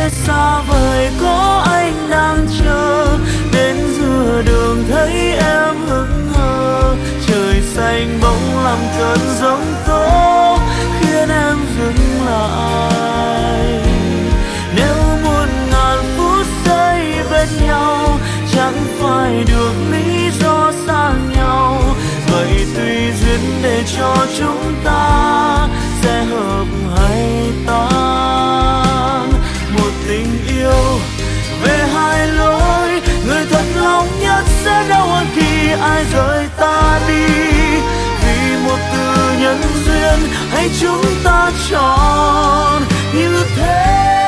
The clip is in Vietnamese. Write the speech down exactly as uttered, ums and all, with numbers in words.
sẽ xa vời có anh đang chờ. Đến giữa đường thấy em hững hờ, trời xanh bỗng làm cơn giông tố khiến em dừng lại. Nếu muôn ngàn phút giây bên nhau chẳng phải được lý do xa nhau, vậy tùy duyên để cho chúng ta sẽ hợp hay tan. Một tình yêu về hai lối, người thật lòng nhất sẽ đau hơn khi ai rời ta đi. Vì một từ nhân duyên hay chúng ta chọn như thế.